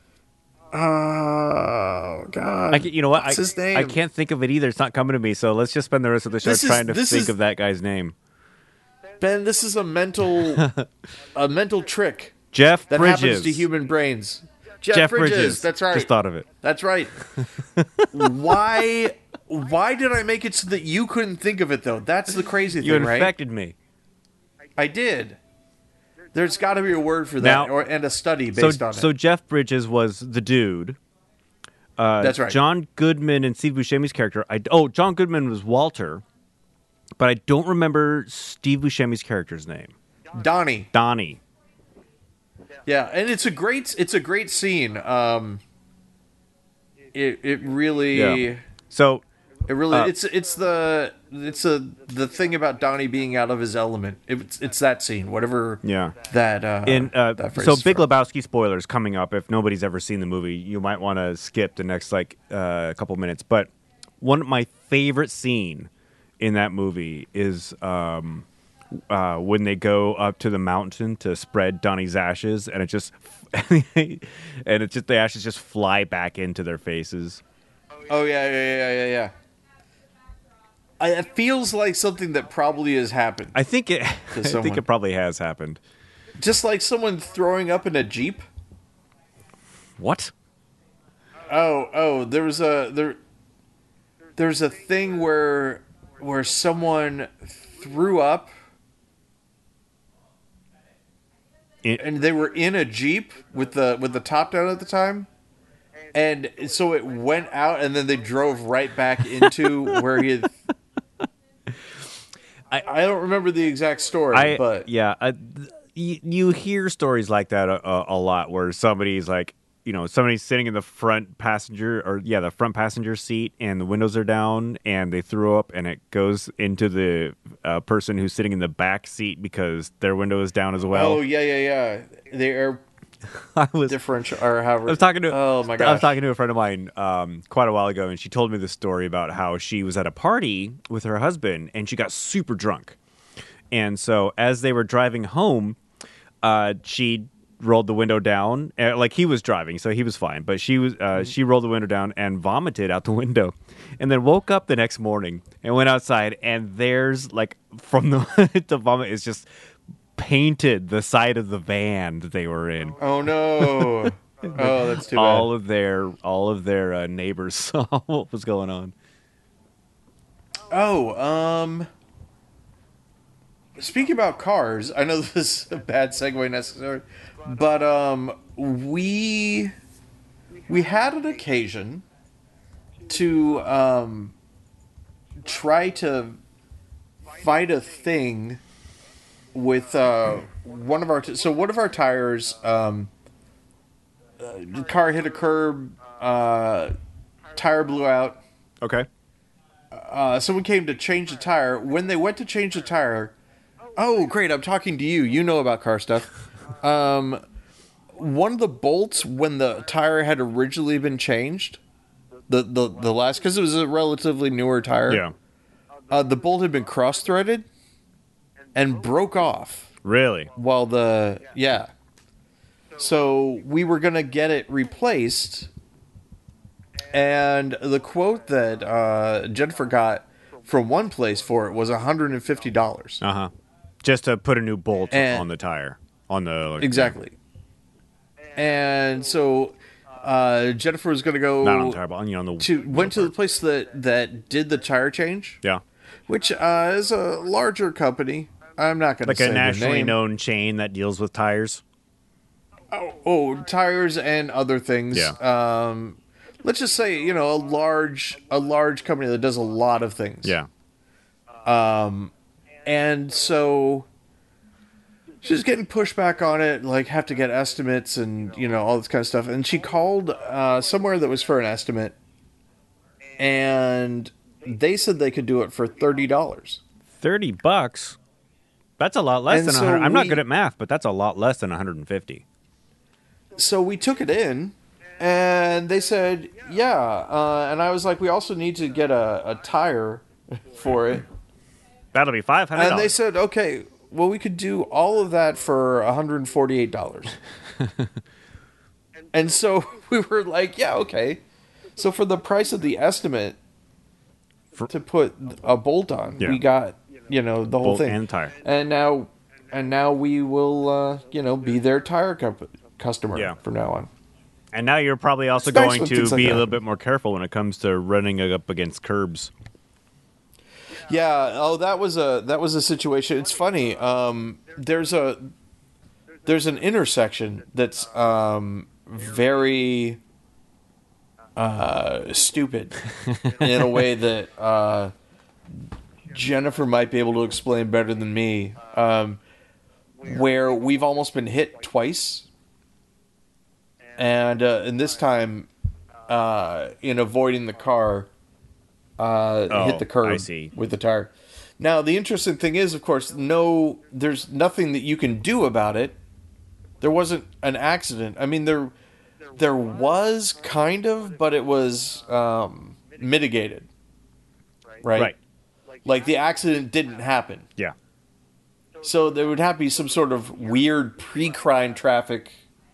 God. You know what? What's his name? I can't think of it either. It's not coming to me. So let's just spend the rest of the show trying to think of that guy's name. Ben, this is a mental trick. Jeff that Bridges. happens to human brains. Jeff Bridges. That's right. Just thought of it. That's right. Why did I make it so that you couldn't think of it though? That's the crazy thing, right? You infected me. I did. There's got to be a word for that, and a study based on it. So Jeff Bridges was the dude. That's right. John Goodman and Steve Buscemi's character. John Goodman was Walter. But I don't remember Steve Buscemi's character's name. Donnie. Yeah, and it's a great scene. It really. Yeah. So. It really it's the thing about Donnie being out of his element. It's that scene, whatever. Yeah. That that phrase. So Big Lebowski spoilers coming up. If nobody's ever seen the movie, you might want to skip the next couple minutes. But one of my favorite scene in that movie is when they go up to the mountain to spread Donnie's ashes, and the ashes just fly back into their faces. Oh yeah. It feels like something that probably has happened. I think it probably has happened. Just like someone throwing up in a Jeep. What? Oh, there's a thing where someone threw up and they were in a Jeep with the top down at the time, And so it went out, and then they drove right back into where he had. I don't remember the exact story, but you hear stories like that a lot, where somebody's like, somebody's sitting in the front passenger the front passenger seat, and the windows are down, and they threw up, and it goes into the person who's sitting in the back seat because their window is down as well. Oh yeah. The air differential, or however. I was talking to. Oh my gosh. I was talking to a friend of mine quite a while ago, and she told me this story about how she was at a party with her husband, and she got super drunk, and so as they were driving home, she rolled the window down, like he was driving, so he was fine. But she rolled the window down and vomited out the window, and then woke up the next morning and went outside, and there's like from the vomit is just painted the side of the van that they were in. Oh no! Oh, that's too bad. All of their neighbors saw what was going on. Oh, speaking about cars, I know this is a bad segue necessarily, but we had an occasion to try to fight a thing with one of our tires. The car hit a curb, tire blew out. Okay. Someone came to change the tire. When they went to change the tire, oh great, I'm talking to you. You know about car stuff. One of the bolts, when the tire had originally been changed, the last, because it was a relatively newer tire. Yeah. The bolt had been cross-threaded and broke off. Really? So we were gonna get it replaced, and the quote that Jennifer got from one place for it was $150. Just to put a new bolt on the tire, on the exactly. And so Jennifer was gonna go, not on the tire, but on the went to the place that did the tire change. Yeah. Which is a larger company. I'm not going to say like a nationally name. known chain that deals with tires. Oh, tires and other things. Yeah. Let's just say, a large company that does a lot of things. Yeah. And so she's getting pushback on it, like have to get estimates and all this kind of stuff. And she called somewhere that was for an estimate, and they said they could do it for $30. $30? That's a lot less than 100. I'm not good at math, but that's a lot less than 150. So we took it in, and they said, yeah. And I was like, we also need to get a tire for it. That'll be $500. And they said, okay, well, we could do all of that for $148. And so we were like, yeah, okay. So for the price of the estimate to put a bolt on, we got the whole bolt thing and tire. And now we will be their tire customer from now on. And now you're probably also going to be a little bit more careful when it comes to running up against curbs. Yeah. Oh, that was a situation. It's funny. There's an intersection that's very stupid in a way that Jennifer might be able to explain better than me, where we've almost been hit twice, and this time, in avoiding the car, hit the curb with the tire. Now, the interesting thing is, of course, there's nothing that you can do about it. There wasn't an accident. I mean, there was kind of, but it was mitigated, right? Like the accident didn't happen. Yeah. So there would have to be some sort of weird pre-crime traffic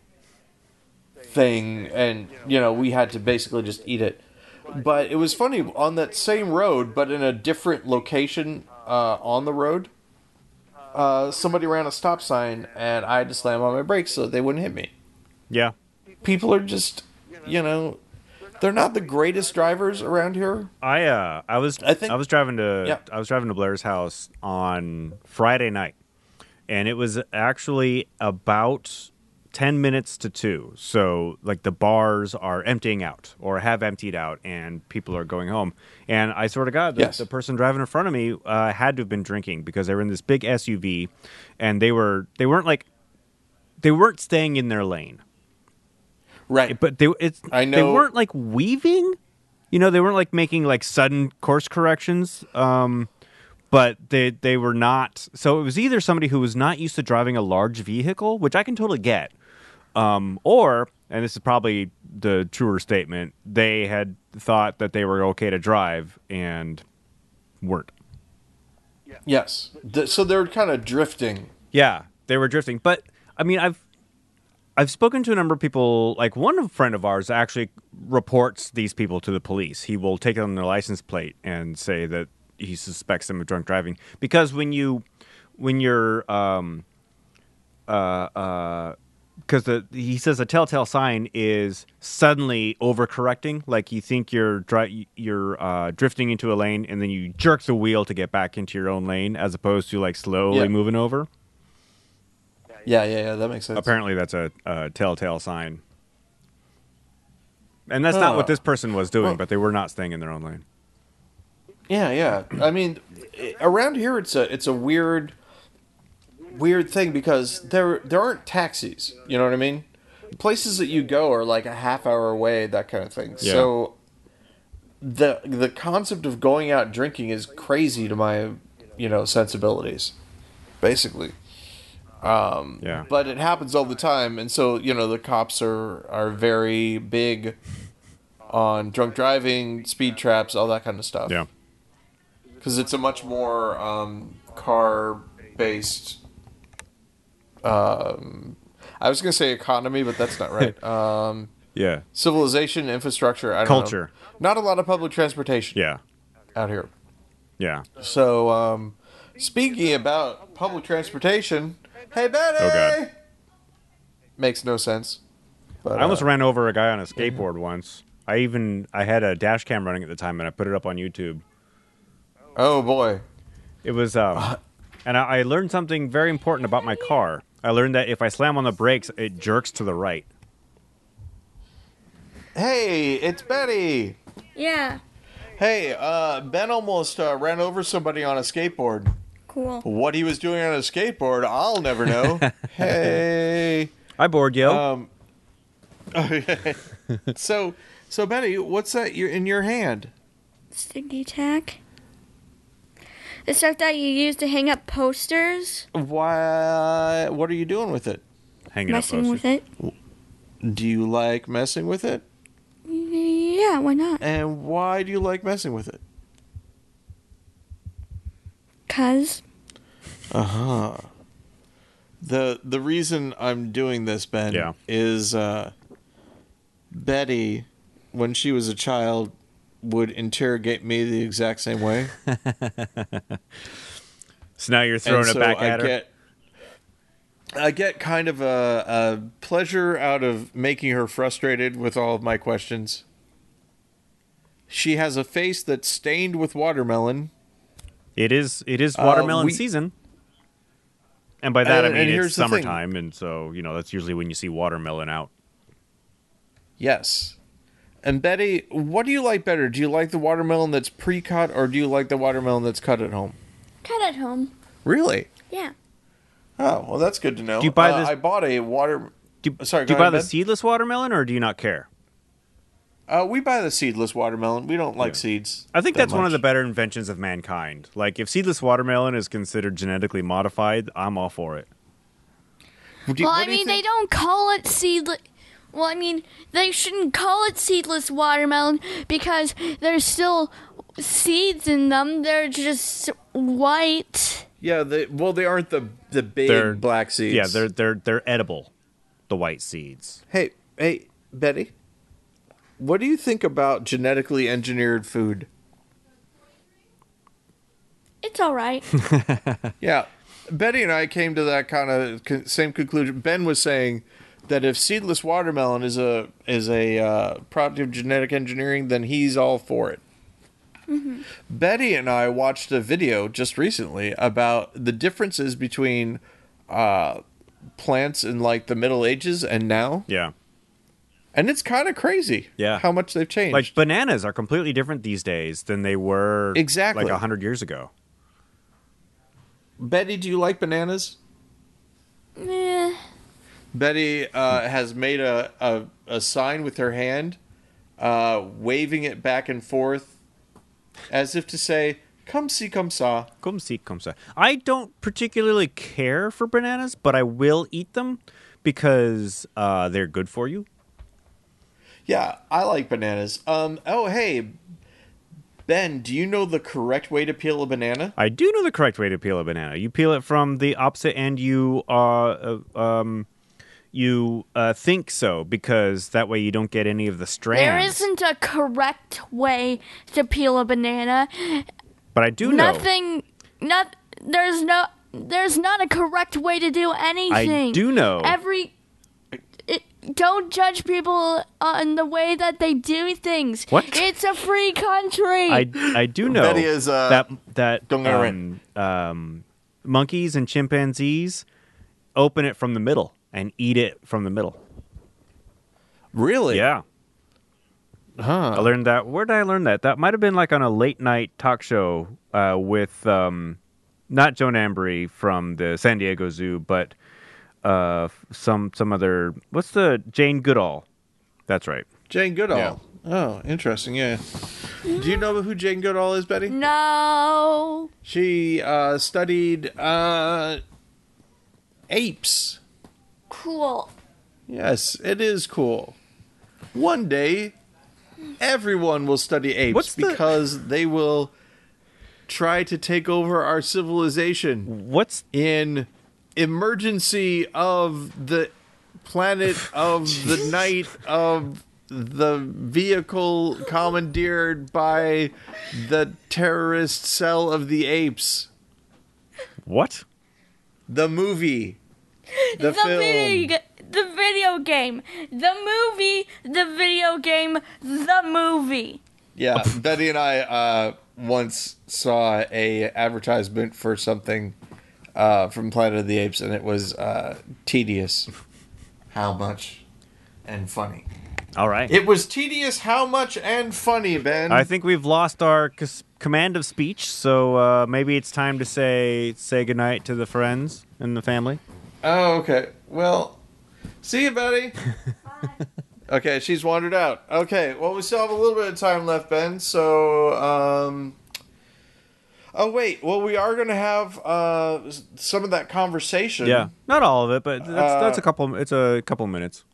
thing, and we had to basically just eat it. But it was funny, on that same road, but in a different location on the road, somebody ran a stop sign, and I had to slam on my brakes so they wouldn't hit me. Yeah. People are just, they're not the greatest drivers around here. I was driving to Blair's house on Friday night, and it was actually about 10 minutes to 2. So, like, the bars are emptying out or have emptied out and people are going home. And I swear to God, the person driving in front of me had to have been drinking because they were in this big SUV and they weren't staying in their lane. Right. But they weren't, like, weaving. You know, they weren't, like, making, like, sudden course corrections. But they were not. So it was either somebody who was not used to driving a large vehicle, which I can totally get, or, and this is probably the truer statement, they had thought that they were okay to drive and weren't. Yes. So they were kind of drifting. Yeah, they were drifting. But I mean, I've spoken to a number of people. Like one friend of ours actually reports these people to the police. He will take on their license plate and say that he suspects them of drunk driving because when you're because he says a telltale sign is suddenly overcorrecting, like you think you're drifting into a lane and then you jerk the wheel to get back into your own lane as opposed to like slowly moving over. Yeah, that makes sense. Apparently that's a telltale sign, and that's not what this person was doing, but they were not staying in their own lane. Yeah. I mean, around here it's a weird thing because there aren't taxis. You know what I mean? Places that you go are like a half hour away, that kind of thing. Yeah. So the concept of going out drinking is crazy to my sensibilities, basically. But it happens all the time, and so the cops are very big on drunk driving, speed traps, all that kind of stuff. Yeah. Because it's a much more car-based. I was going to say economy, but that's not right. Yeah. Civilization, infrastructure, culture. Not a lot of public transportation. Yeah. Out here. Yeah. So, speaking about public transportation, hey Betty. Oh God. Makes no sense. But, I almost ran over a guy on a skateboard once. I had a dash cam running at the time, and I put it up on YouTube. Oh boy. It was and I learned something very important about my car. I learned that if I slam on the brakes, it jerks to the right. Hey, it's Betty. Yeah. Hey, Ben almost ran over somebody on a skateboard. Cool. What he was doing on a skateboard, I'll never know. Hey. Hi, board yo. Okay. So Betty, what's that in your hand? Sticky tack. The stuff that you use to hang up posters. Why? What are you doing with it? Hanging up posters. Messing with it. Do you like messing with it? Yeah, why not? And why do you like messing with it? 'Cause. Uh-huh. The reason I'm doing this, Ben, is Betty, when she was a child, would interrogate me the exact same way. So now you're throwing it back at her? I get kind of a pleasure out of making her frustrated with all of my questions. She has a face that's stained with watermelon. It is watermelon season. And by that I mean it's summertime, and so, that's usually when you see watermelon out. Yes. And Betty, what do you like better? Do you like the watermelon that's pre-cut, or do you like the watermelon that's cut at home? Cut at home. Really? Yeah. Oh, well, that's good to know. Do you buy this? I bought a water... Do you buy the seedless watermelon, or do you not care? We buy the seedless watermelon. We don't like seeds. I think that's one of the better inventions of mankind. Like, if seedless watermelon is considered genetically modified, I'm all for it. They don't call it seedless... Well, I mean, they shouldn't call it seedless watermelon because there's still seeds in them. They're just white. Yeah, they aren't the big black seeds. Yeah, they're edible, the white seeds. Hey, Betty, what do you think about genetically engineered food? It's all right. Yeah, Betty and I came to that kind of same conclusion. Ben was saying that if seedless watermelon is a product of genetic engineering, then he's all for it. Mm-hmm. Betty and I watched a video just recently about the differences between plants in like the Middle Ages and now. Yeah. And it's kind of crazy how much they've changed. Like, bananas are completely different these days than they were exactly like 100 years ago. Betty, do you like bananas? Meh. Betty has made a sign with her hand, waving it back and forth, as if to say, "Come see, come saw." Come see, come see. I don't particularly care for bananas, but I will eat them because they're good for you. Yeah, I like bananas. Oh, hey, Ben, do you know the correct way to peel a banana? I do know the correct way to peel a banana. You peel it from the opposite end. You think so because that way you don't get any of the strands. There isn't a correct way to peel a banana. But I do know. There's not a correct way to do anything. I do know. Don't judge people on the way that they do things. What? It's a free country. I do know Betty is, that don't monkeys and chimpanzees open it from the middle and eat it from the middle. Really? Yeah. Huh. I learned that. Where did I learn that? That might have been like on a late night talk show with not Joan Ambry from the San Diego Zoo, but some other. What's the Jane Goodall? That's right. Jane Goodall. Yeah. Oh, interesting. Yeah. Do you know who Jane Goodall is, Betty? No. She studied apes. Cool. Yes, it is cool. One day, everyone will study apes because they will try to take over our civilization. What's in emergency of the planet of the night of the vehicle commandeered by the terrorist cell of the apes? What? The movie. The film. The video game. The movie. The video game. The movie. Yeah, Betty and I once saw a advertisement for something from Planet of the Apes, and it was tedious. How much and funny. All right. It was tedious, how much, and funny, Ben. I think we've lost our command of speech, so maybe it's time to say goodnight to the friends and the family. Oh, okay. Well, see you, Betty. Bye. Okay, she's wandered out. Okay, well, we still have a little bit of time left, Ben, so, oh, wait. Well, we are going to have some of that conversation. Yeah. Not all of it, but that's a couple minutes.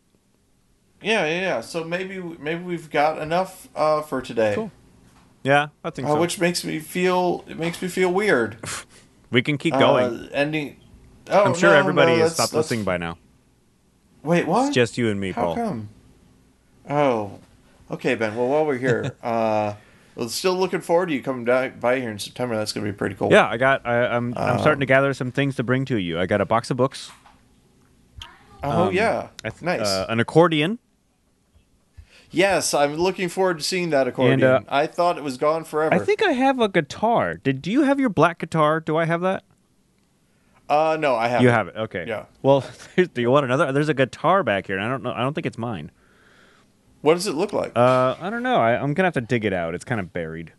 Yeah. So maybe we've got enough for today. Cool. Yeah, I think so. Which makes me feel weird. We can keep going. Ending. Oh, I'm sure everybody has stopped listening by now. Wait, what? It's just you and me, Paul. How come? Oh, okay, Ben. Well, while we're here, well, still looking forward to you coming by here in September. That's going to be pretty cool. Yeah, I'm starting to gather some things to bring to you. I got a box of books. Oh yeah, nice. An accordion. Yes, I'm looking forward to seeing that accordion. And, I thought it was gone forever. I think I have a guitar. Do you have your black guitar? Do I have that? No, I have. You have it. Okay. Yeah. Well, do you want another? There's a guitar back here, and I don't know. I don't think it's mine. What does it look like? I don't know. I'm gonna have to dig it out. It's kind of buried.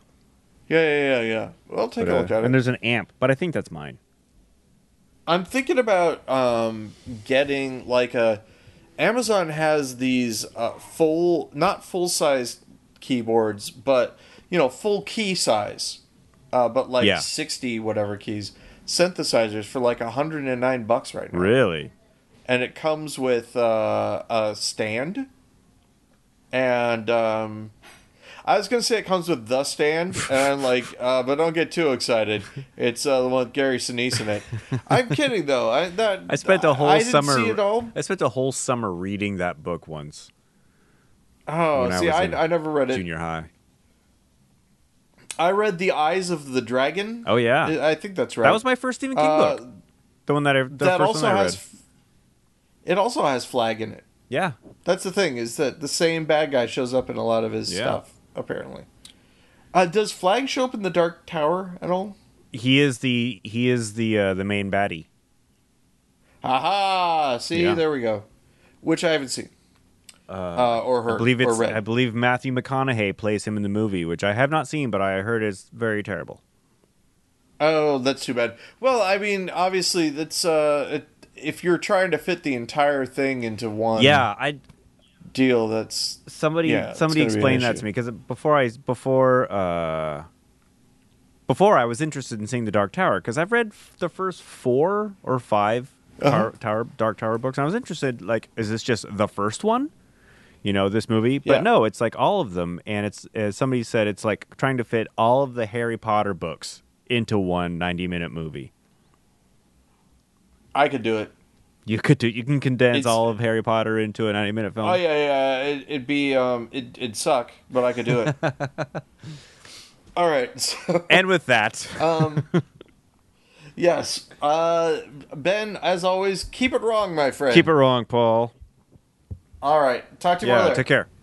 Yeah. Well, take a look at it. And there's an amp, but I think that's mine. I'm thinking about getting like a. Amazon has these not full size keyboards, but full key size, but like 60 whatever keys synthesizers for like $109 right now. Really? And it comes with a stand, and I was gonna say it comes with the stand, and but don't get too excited. It's the one with Gary Sinise in it. I'm kidding though. I spent a whole summer. See it all. I spent a whole summer reading that book once. Oh, see, I never read it. Junior high. I read The Eyes of the Dragon. Oh yeah, I think that's right. That was my first Stephen King book. The one that first one I read. It also has Flag in it. Yeah, that's the thing, is that the same bad guy shows up in a lot of his stuff. Apparently, does Flag show up in the Dark Tower at all? He is the main baddie. Haha! See, Yeah. there we go. Which I haven't seen. Or heard. Or read. I believe Matthew McConaughey plays him in the movie, which I have not seen, but I heard is very terrible. Oh, that's too bad. Well, I mean, obviously, that's if you're trying to fit the entire thing into one deal, that's somebody explained that to me, because before I was interested in seeing The Dark Tower, because I've read the first 4 or 5 Dark Tower books, and I was interested, like, is this just the first one? You know, this movie? But no, it's like all of them, and it's, as somebody said, it's like trying to fit all of the Harry Potter books into one 90-minute movie. I could do it. You can condense all of Harry Potter into a 90-minute film. Oh yeah. It'd be it'd suck, but I could do it. All right. So, and with that, yes, Ben, as always, keep it wrong, my friend. Keep it wrong, Paul. All right. Talk to you more later. Take care.